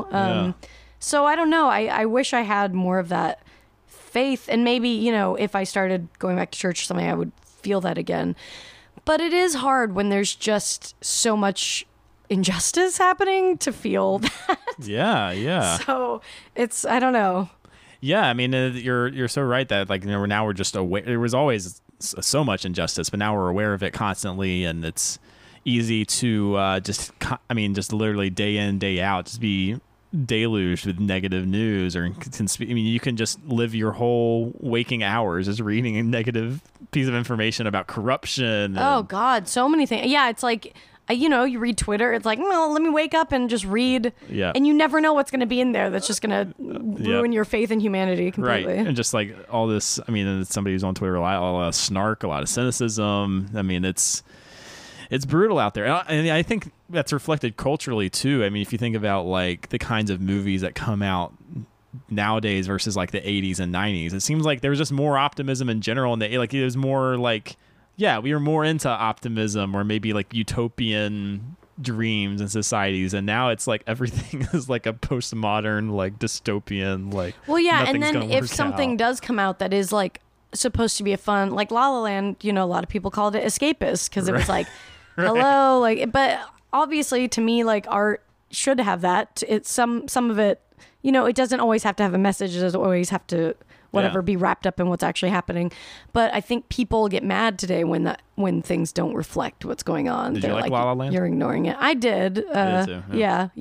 So I don't know. I wish I had more of that faith, and maybe, if I started going back to church or something, I would feel that again. But it is hard when there's just so much injustice happening to feel that. Yeah. So I don't know. Yeah, I mean, you're so right that like now we're just aware. There was always so much injustice, but now we're aware of it constantly, and it's easy to just literally day in, day out, just be deluged with negative news or you can just live your whole waking hours just reading a negative piece of information about corruption. Oh God, so many things. Yeah, it's like you read Twitter, it's like, well, let me wake up and just read. Yeah. And you never know what's going to be in there that's just going to ruin your faith in humanity completely. Right. And just like all this, I mean, somebody who's on Twitter, a lot of snark, a lot of cynicism. I mean, it's brutal out there. And I think that's reflected culturally too. I mean, if you think about like the kinds of movies that come out nowadays versus like the 80s and 90s, it seems like there was just more optimism in general. And like it was more like, we were more into optimism or maybe like utopian dreams and societies. And now it's like everything is like a postmodern, like dystopian, like, well, yeah. And then if something does come out that is like supposed to be a fun, like La La Land, a lot of people called it escapist because it was like, hello, like, but obviously to me, like, art should have that. It's some of it, it doesn't always have to have a message. It doesn't always have to be wrapped up in what's actually happening. But I think people get mad today when things don't reflect what's going on. Did you like La La Land? You're ignoring it. I did. I did too. Yeah.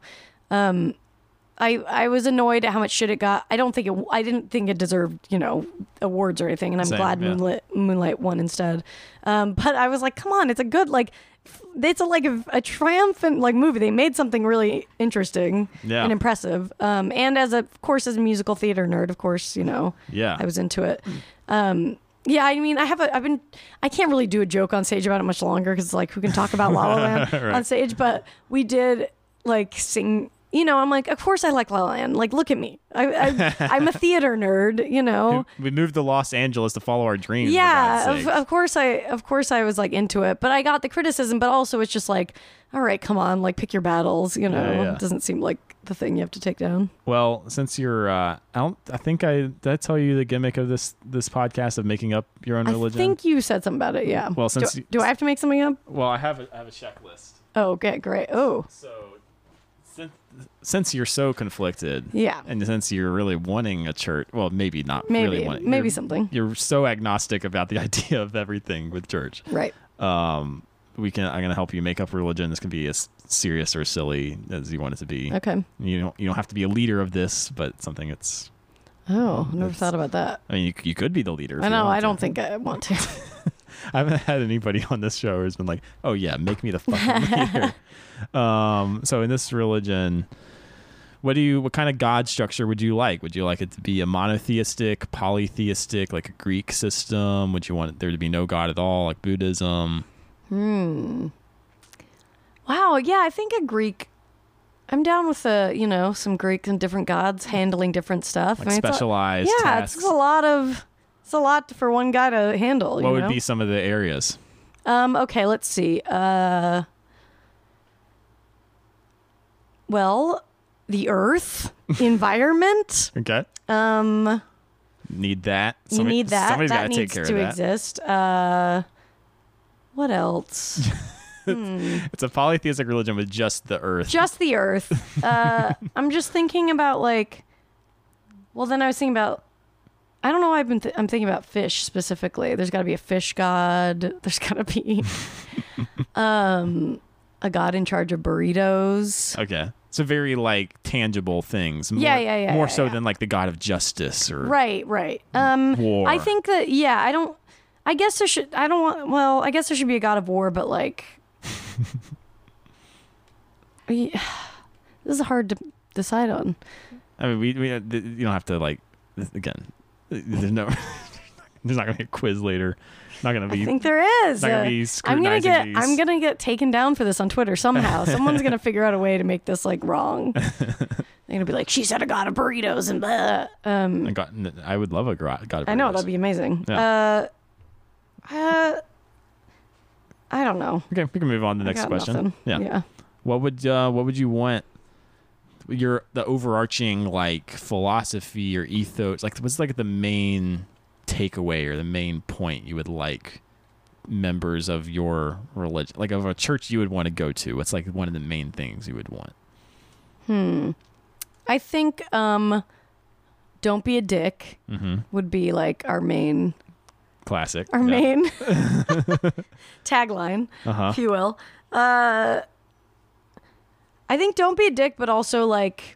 I was annoyed at how much shit it got. I didn't think it deserved, awards or anything. And I'm glad Moonlight won instead. But I was like, come on, it's a good, like, it's a triumphant like movie. They made something really interesting and impressive. And as a musical theater nerd, of course, I was into it. Yeah, I mean, I can't really do a joke on stage about it much longer because like who can talk about La La Land on stage? But we did like sing I'm like, of course I like La La Land. Like, look at me. I'm a theater nerd, We moved to Los Angeles to follow our dreams. Yeah, of course I was like into it, but I got the criticism, but also it's just like, all right, come on, like pick your battles, It doesn't seem like the thing you have to take down. Well, since you're, I think did I tell you the gimmick of this podcast of making up your own religion? I think you said something about it, yeah. Well, do I have to make something up? Well, I have a checklist. Oh, okay, great. Oh. So, since you're so conflicted, yeah, and since you're really wanting a church, well, maybe not really wanting, maybe something. You're so agnostic about the idea of everything with church, right? I'm gonna help you make up religion. This can be as serious or silly as you want it to be. Okay. You don't have to be a leader of this, but something that's. Oh, I never thought about that. I mean, you could be the leader. I know. I don't think I want to. I haven't had anybody on this show who's been like, "Oh yeah, make me the fucking leader." So in this religion, what kind of God structure would you like? Would you like it to be a monotheistic, polytheistic, like a Greek system? Would you want there to be no God at all, like Buddhism? Wow. Yeah, I think a Greek. I'm down with some Greek and different gods handling different stuff. Like specialized tasks. It's a lot for one guy to handle. What would be some of the areas? Okay, let's see. Well, the earth, environment. Okay. Need that. You need that. Somebody's got to needs take care to of that. exist. What else? It's a polytheistic religion with just the earth. Just the earth. I'm just thinking about then I was thinking about, I don't know why I'm thinking about fish specifically. There's got to be a fish god. There's got to be a god in charge of burritos. Okay. So very tangible things. Yeah. More so than the god of justice or right. war. I think that I guess there should be a god of war, but this is hard to decide on. I mean, we you don't have to again. There's not gonna be a quiz later. Not gonna be. I think there is. Not gonna be scrutinizing these. I'm gonna get taken down for this on Twitter somehow. Someone's gonna figure out a way to make this wrong. They're gonna be like, she said a god of burritos and blah. I would love a god of burritos. I know, that'd be amazing. Yeah. I don't know. Okay, we can move on to the next question. Nothing. Yeah. What would you want? The overarching philosophy or ethos, what's the main takeaway or the main point you would like members of your religion, of a church you would want to go to? What's one of the main things you would want? I think don't be a dick would be our main classic, main tagline, if you will. I think don't be a dick, but also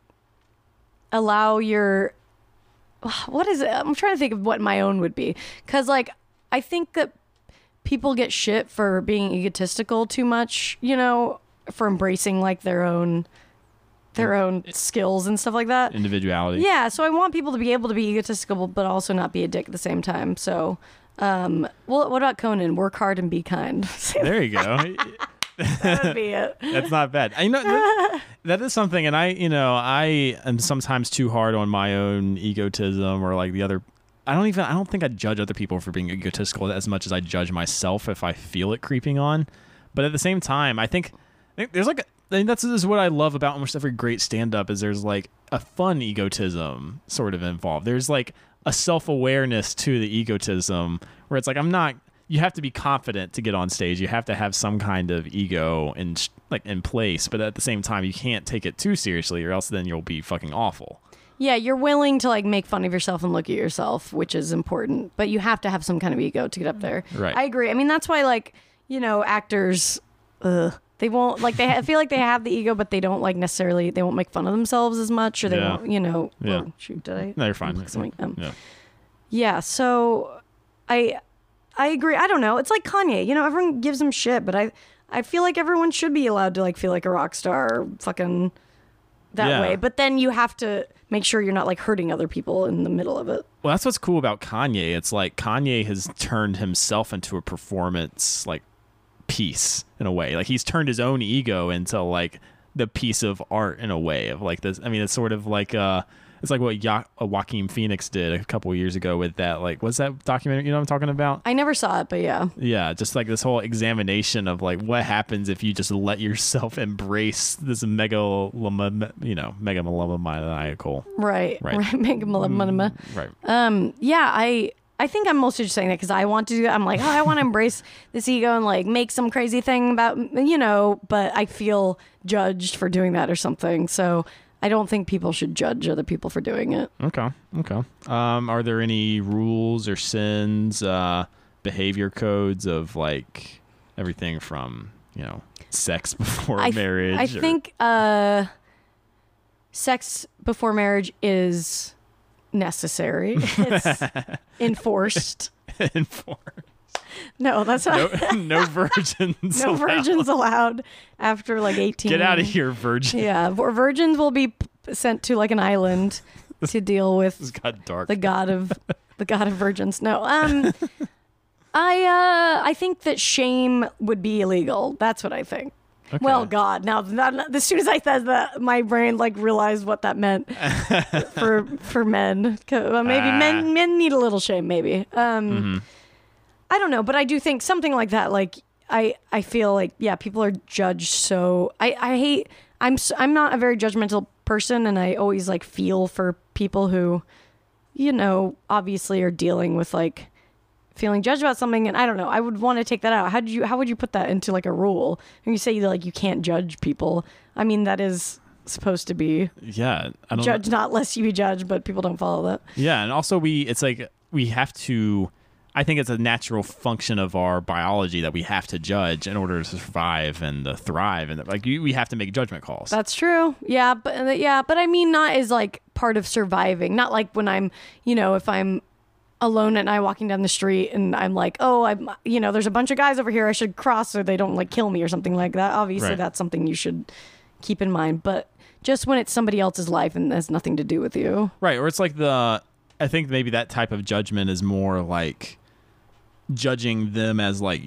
allow your, what is it? I'm trying to think of what my own would be. Cause I think that people get shit for being egotistical too much, for embracing their own skills and stuff like that. Individuality. Yeah. So I want people to be able to be egotistical, but also not be a dick at the same time. So, what about Conan? Work hard and be kind. There you go. That would be it. That's not bad. That is something, and I am sometimes too hard on my own egotism or the other. I don't think I judge other people for being egotistical as much as I judge myself if I feel it creeping on. But at the same time, I think there's this is what I love about almost every great stand-up is there's a fun egotism sort of involved. There's a self-awareness to the egotism where it's you have to be confident to get on stage. You have to have some kind of ego in place, but at the same time, you can't take it too seriously, or else then you'll be fucking awful. Yeah, you're willing to make fun of yourself and look at yourself, which is important, but you have to have some kind of ego to get up there. Right. I agree. I mean, that's why actors, they won't I feel like they have the ego, but they don't necessarily. They won't make fun of themselves as much, or they won't. Yeah. Oh, shoot, did I? No, you're fine. Yeah. So I agree. I don't know. It's like Kanye. Everyone gives him shit, but I feel like everyone should be allowed to feel like a rock star or fucking that way. But then you have to make sure you're not hurting other people in the middle of it. Well, that's what's cool about Kanye. It's Kanye has turned himself into a performance piece in a way. He's turned his own ego into the piece of art in a way of like this. I mean, it's sort of like it's like what Joaquin Phoenix did a couple of years ago with that, like, what's that documentary? You know what I'm talking about? I never saw it, but yeah. Yeah, just like this whole examination of like what happens if you just let yourself embrace this megalomaniacal. Right. Megalomania. Right. Yeah, I think I'm mostly just saying that because I want to do that. I'm like, I want to embrace this ego and like make some crazy thing about, but I feel judged for doing that or something. So I don't think people should judge other people for doing it. Okay. Are there any rules or sins, behavior codes of like everything from, sex before marriage? I think sex before marriage is necessary. It's enforced. No, that's not. No virgins. No virgins allowed after like 18. Get out of here, virgin. Yeah, virgins will be sent to like an island to deal with this got dark. the god of virgins. No, I think that shame would be illegal. That's what I think. Okay. Well, God, now as soon as I said that, my brain like realized what that meant for men. Maybe men need a little shame. Maybe. I don't know, but I do think something like that. Like I feel like people are judged. So I hate. I'm not a very judgmental person, and I always like feel for people who, obviously are dealing with like feeling judged about something, and I don't know. I would want to take that out. How would you put that into like a rule? When you say like you can't judge people, I mean that is supposed to be I don't judge not lest you be judged, but people don't follow that. Yeah, and also it's like we have to. I think it's a natural function of our biology that we have to judge in order to survive and thrive, and like we have to make judgment calls. That's true. Yeah, but I mean not as like part of surviving. Not like when I'm, if I'm alone at night walking down the street and I'm like, there's a bunch of guys over here I should cross so they don't like kill me or something like that. Obviously, That's something you should keep in mind. But just when it's somebody else's life and has nothing to do with you. Right. Or it's like I think maybe that type of judgment is more like judging them as like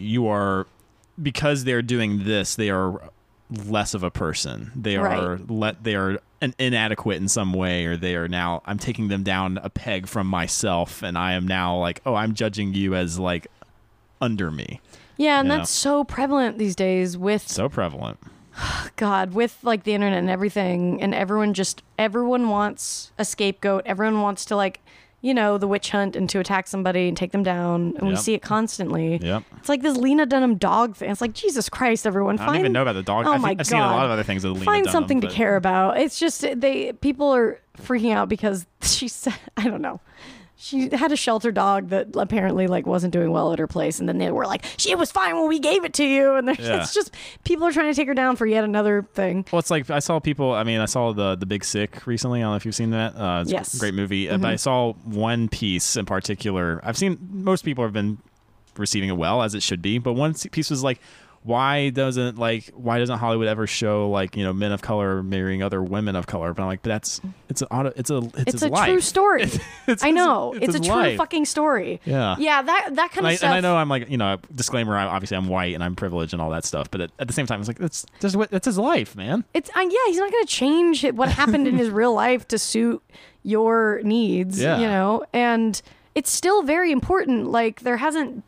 because they're doing this, they are less of a person. They are they are an inadequate in some way, or they are now, I'm taking them down a peg from myself, and I am now like, I'm judging you as like under me. Yeah, and that's so prevalent these days with so prevalent. God, with like the internet and everything, and everyone wants a scapegoat. Everyone wants to like, the witch hunt and to attack somebody and take them down. And we see it constantly. Yep. It's like this Lena Dunham dog thing. It's like, Jesus Christ, everyone. I don't even know about the dog. Oh my God. I've seen a lot of other things with Lena Find Dunham, something to care about. It's just, people are freaking out because she said, I don't know. She had a shelter dog that apparently like wasn't doing well at her place, and then they were like, "She was fine when we gave it to you." And it's just people are trying to take her down for yet another thing. Well, it's like I saw the Big Sick recently. I don't know if you've seen that. It's a great movie. But I saw one piece in particular. I've seen most people have been receiving it well, as it should be. But one piece was like, why doesn't Hollywood ever show like men of color marrying other women of color? But I'm like, but it's a life. True story. I know it's a true life. Fucking story. Yeah. That kind of stuff. And I know I'm like disclaimer. Obviously I'm white and I'm privileged and all that stuff. But at the same time, it's like that's his life, man. It's he's not going to change what happened in his real life to suit your needs. Yeah. And it's still very important. Like there hasn't,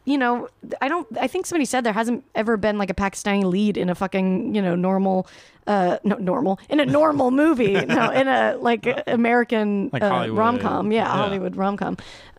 I think somebody said there hasn't ever been like a Pakistani lead in a fucking, normal in a normal movie. No, in a like American like rom-com. Yeah, Hollywood rom-com.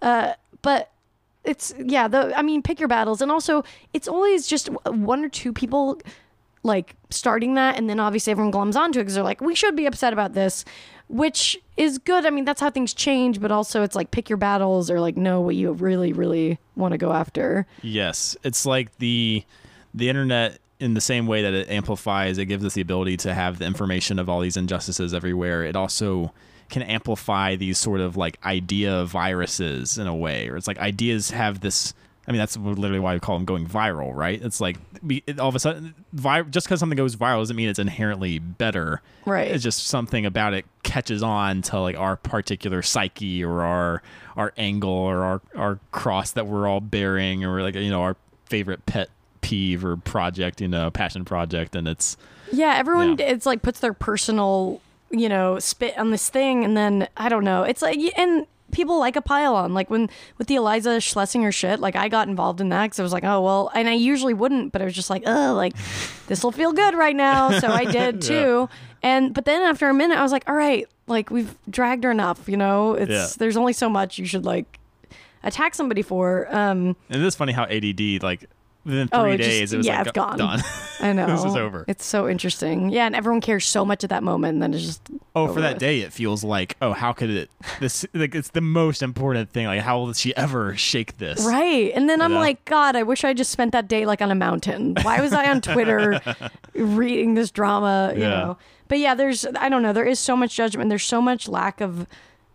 But it's, pick your battles. And also it's always just one or two people like starting that. And then obviously everyone glums onto it because they're like, we should be upset about this, which is good. I mean, that's how things change, but also it's like pick your battles or like know what you really, really want to go after. Yes. It's like the internet, in the same way that it amplifies, it gives us the ability to have the information of all these injustices everywhere. It also can amplify these sort of like idea viruses in a way, or it's like ideas have this. I mean, that's literally why we call them going viral, right? It's like all of a sudden, just because something goes viral doesn't mean it's inherently better. Right. It's just something about it catches on to like our particular psyche or our angle or our cross that we're all bearing, or like our favorite pet peeve or project, passion project, and it's everyone it's like puts their personal spit on this thing, and then I don't know, it's like, and people like a pile on, like with the Iliza Schlesinger shit, like I got involved in that because I was like, oh well, and I usually wouldn't, but I was just like, oh, like this will feel good right now, so I did too. But then after a minute I was like, all right, like we've dragged her enough, there's only so much you should like attack somebody for. And it's funny how ADD, like within 3 days, it was like, it's gone. Done. I know. This is over. It's so interesting. Yeah, and everyone cares so much at that moment, and then it's just for that day, it feels like, how could it? This like it's the most important thing. Like, how will she ever shake this? Right. And then I'm like, God, I wish I just spent that day like on a mountain. Why was I on Twitter reading this drama? You know. But yeah, I don't know. There is so much judgment. There's so much lack of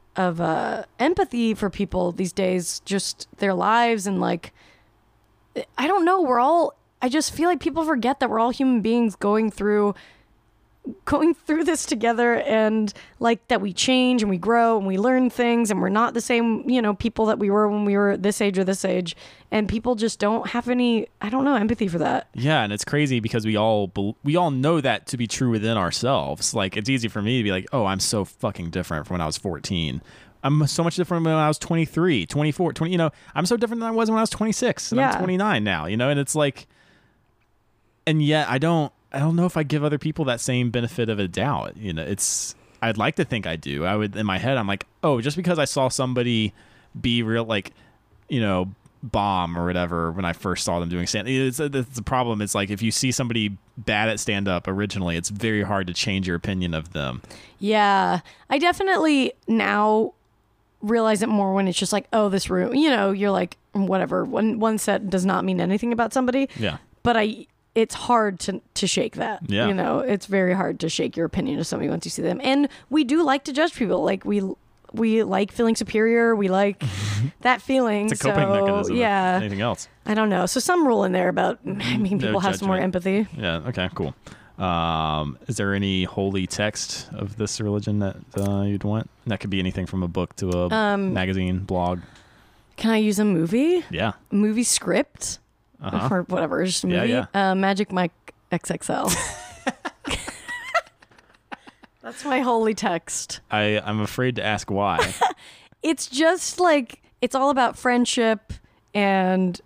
empathy for people these days. Just their lives and like. I don't know. I just feel like people forget that we're all human beings going through this together, and like that we change and we grow and we learn things, and we're not the same, people that we were when we were this age or this age. And people just don't have any, I don't know, empathy for that. Yeah. And it's crazy because we all know that to be true within ourselves. Like, it's easy for me to be like, oh, I'm so fucking different from when I was 14. I'm so much different when I was 23, 24, 20, I'm so different than I was when I was 26 and I'm 29 now, and it's like, and yet I don't know if I give other people that same benefit of a doubt. I'd like to think I do. I would, in my head, I'm like, oh, just because I saw somebody be real, like, bomb or whatever when I first saw them doing stand-up. It's the problem. It's like if you see somebody bad at stand-up originally, it's very hard to change your opinion of them. Yeah. I definitely now realize it more when it's just like, oh, this room, you're like, whatever. One set does not mean anything about somebody. Yeah. But it's hard to shake that. Yeah. It's very hard to shake your opinion of somebody once you see them. And we do like to judge people. Like we like feeling superior. We like that feeling. It's a coping mechanism. Yeah. Anything else? I don't know. So some rule in there about making people have some more empathy. Yeah. Okay, cool. Is there any holy text of this religion that you'd want? That could be anything from a book to a magazine, blog. Can I use a movie? Yeah. A movie script? Or whatever, just a movie? Yeah. Magic Mike XXL. That's my holy text. I'm afraid to ask why. It's just like, it's all about friendship and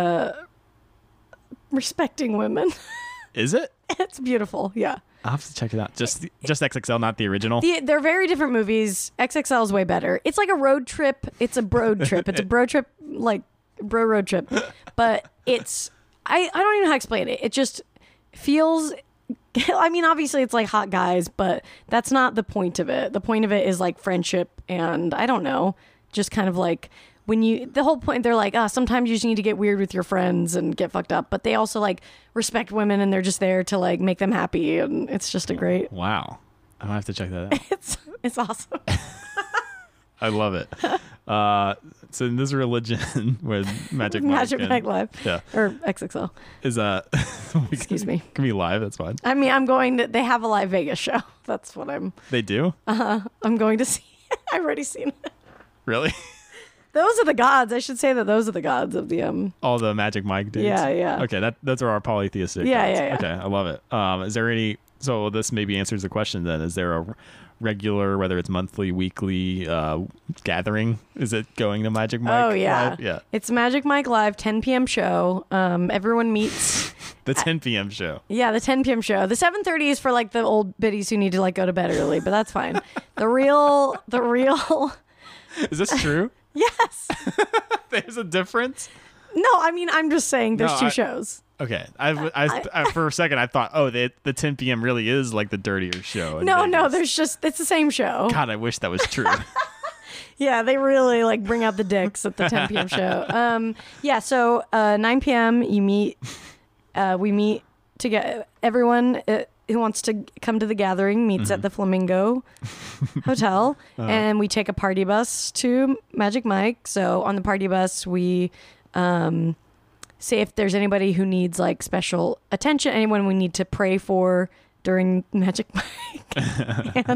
respecting women. Is it? It's beautiful, yeah. I'll have to check it out. Just XXL, not the original? They're very different movies. XXL is way better. It's like a road trip. It's a broad trip. It's a bro trip, like bro road trip. But it's, I don't even know how to explain it. It just feels, I mean, obviously it's like hot guys, but that's not the point of it. The point of it is like friendship and I don't know, just kind of like the whole point, they're like, sometimes you just need to get weird with your friends and get fucked up, but they also like respect women and they're just there to like make them happy. And it's just a great. Wow. I might have to check that out. It's awesome. I love it. So in this religion with Magic Mike Live. Yeah. Or XXL. Is Excuse me. Can be live, that's fine. I mean, they have a live Vegas show. That's what They do? I'm going to see. I've already seen it. Really? Those are the gods. I should say that those are the gods of the all the Magic Mike dudes. Yeah. Okay, those are our polytheistic gods. Yeah. Okay, I love it. Is there any? So this maybe answers the question. Then, is there a regular, whether it's monthly, weekly gathering? Is it going to Magic Mike? Oh yeah, Live? Yeah. It's Magic Mike Live, 10 p.m. show. Everyone meets. The 10 p.m. show. Yeah, the 10 p.m. show. The 7:30 is for like the old biddies who need to like go to bed early, but that's fine. The real. Is this true? Yes. There's a difference? No, I mean, I'm just saying there's two shows. Okay. I for a second, I thought, the 10 p.m. really is like the dirtier show. No, it's the same show. God, I wish that was true. Yeah, they really like bring out the dicks at the 10 p.m. show. So 9 p.m. we meet together. Everyone who wants to come to the gathering meets at the Flamingo Hotel, and we take a party bus to Magic Mike. So on the party bus, we say if there's anybody who needs like special attention, anyone we need to pray for during Magic Mike,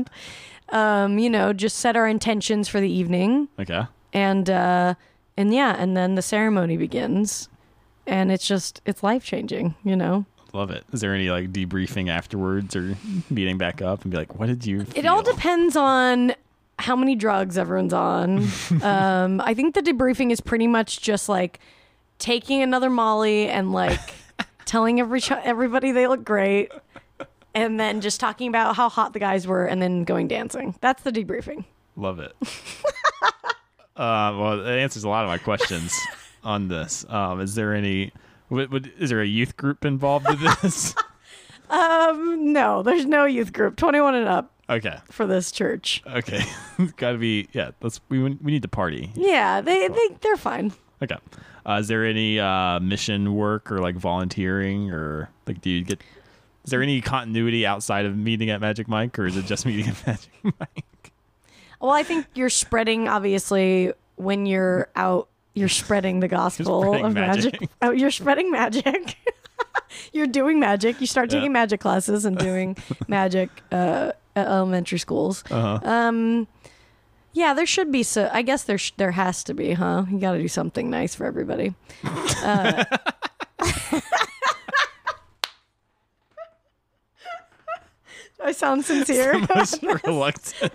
and just set our intentions for the evening. Okay. And then the ceremony begins. and it's life-changing, you know? Love it. Is there any like debriefing afterwards or meeting back up and be like, what did you feel? It all depends on how many drugs everyone's on. I think the debriefing is pretty much just like taking another Molly and like telling everybody they look great, and then just talking about how hot the guys were, and then going dancing. That's the debriefing. Love it. Well, it answers a lot of my questions on this. Is there any? Is there a youth group involved in this? No, there's no youth group. 21 and up. Okay. For this church. Okay. It's got to be. Yeah. We need to party. Yeah, they're fine. Okay. Is there any mission work or like volunteering or like is there any continuity outside of meeting at Magic Mike, or is it just meeting at Magic Mike? Well, I think you're spreading, obviously, when you're out, you're spreading the gospel of magic. Oh, you're spreading magic. You're doing magic. You start taking magic classes and doing magic at elementary schools. Uh-huh. Yeah, there should be. So I guess there has to be, huh? You got to do something nice for everybody. Do I sound sincere? Most reluctant.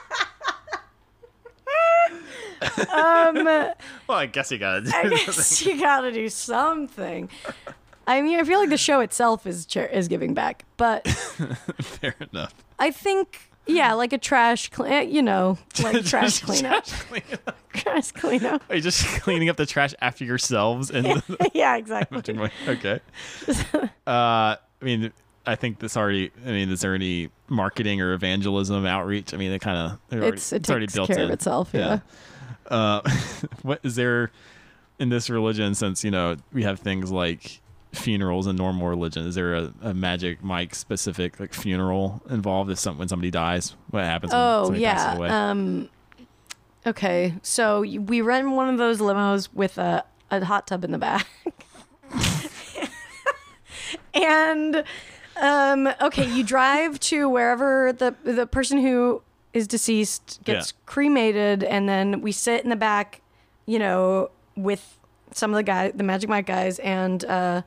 Well, I guess you gotta do. I guess you gotta do something. I mean, I feel like the show itself is giving back, but fair enough. I think, yeah, like a trash like trash cleanup. Trash cleanup. Are you just cleaning up the trash after yourselves? And yeah, exactly. Okay. I mean, I think is there any marketing or evangelism outreach? I mean, it takes already built care in. of itself. Yeah. What is there in this religion? Since we have things like funerals in normal religion, is there a Magic Mike specific like funeral involved? When somebody dies, what happens? When somebody passes away? Okay, so we rent one of those limos with a hot tub in the back, and okay, you drive to wherever the person who is deceased gets cremated, and then we sit in the back, with some of the Magic Mike guys and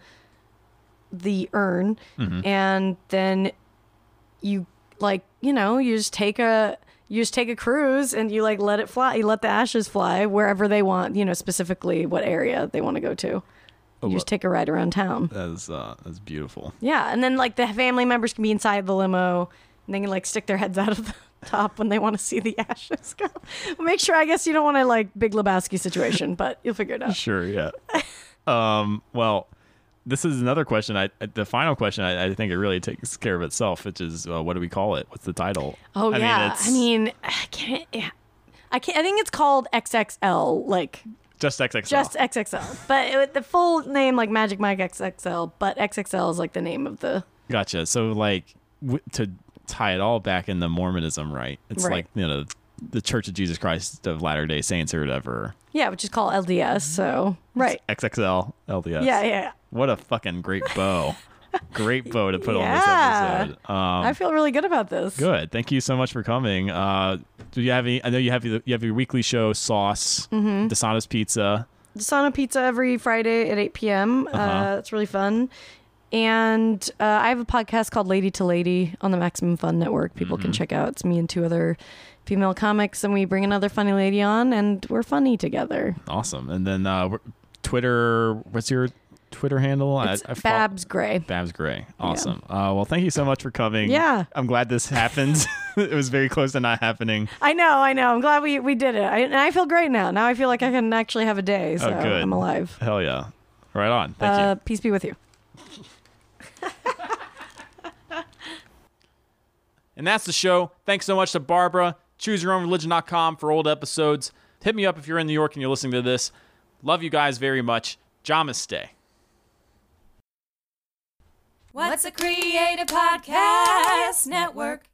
the urn, and then you you just take a cruise and you let it fly. You let the ashes fly wherever they want, specifically what area they want to go to. You just take a ride around town. That's beautiful. Yeah, and then the family members can be inside the limo, and they can stick their heads out of the top when they want to see the ashes go. Make sure, I guess you don't want to Big Lebowski situation, but you'll figure it out. Sure, yeah. Well, this is another question. The final question, I think it really takes care of itself, which is what do we call it? What's the title? Oh, yeah. I can't. Yeah. I think it's called XXL, Just XXL. Just XXL. But the full name, Magic Mike XXL, but XXL is the name of the... Gotcha. So, to tie it all back into Mormonism, right? It's right. The Church of Jesus Christ of Latter-day Saints or whatever. Yeah, which is called LDS, so... Right. It's XXL, LDS. Yeah. What a fucking great bow. Great bow to put on this episode. I feel really good about this. Good. Thank you so much for coming. Do you have any? I know you have your weekly show, Sauce, DeSano's Pizza. DeSano Pizza every Friday at 8 p.m. That's really fun. And I have a podcast called Lady to Lady on the Maximum Fun Network. People can check out. It's me and 2 other female comics, and we bring another funny lady on, and we're funny together. Awesome. And then Twitter. What's your Twitter handle? It's Babs Gray. Babs Gray. Awesome. Yeah. Well, thank you so much for coming. Yeah. I'm glad this happened. It was very close to not happening. I know. I'm glad we did it. I feel great now. Now I feel like I can actually have a day. So good. I'm alive. Hell yeah. Right on. Thank you. Peace be with you. And that's the show. Thanks so much to Barbara. ChooseYourOwnReligion.com for old episodes. Hit me up if you're in New York and you're listening to this. Love you guys very much. Namaste. What's a Creative Podcast Network?